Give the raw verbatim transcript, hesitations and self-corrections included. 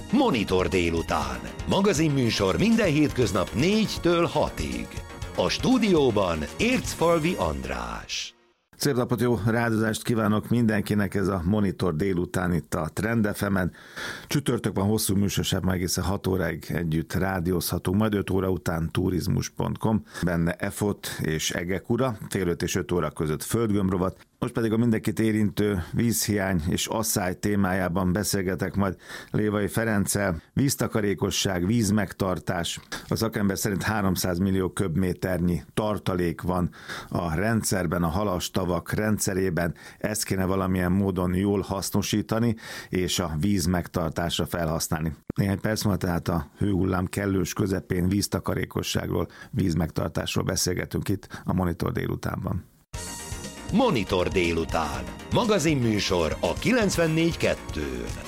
Monitor délután. Magazinműsor minden hétköznap négytől hatig. A stúdióban Ércfalvi András. Szép napot, jó rádozást kívánok mindenkinek, ez a Monitor délután itt a Trend ef emen. Csütörtök van, hosszú műsorság, már egészen hat óráig együtt rádiózhatunk, majd öt óra után turizmus pont com, benne Efot és Egek ura, fél öt és öt óra között földgömbrovat. Most pedig a mindenkit érintő vízhiány és asszály témájában beszélgetek majd Lévai Ferenccel. Víztakarékosság, vízmegtartás. A szakember szerint háromszáz millió köbméternyi tartalék van a rendszerben, a halastavak rendszerében. Ezt kéne valamilyen módon jól hasznosítani, és a vízmegtartásra felhasználni. Néhány perc múlva tehát a hőhullám kellős közepén víztakarékosságról, vízmegtartásról beszélgetünk itt a Monitor délutánban. Monitor délután. Magazinműsor a kilencvennégy kettőn.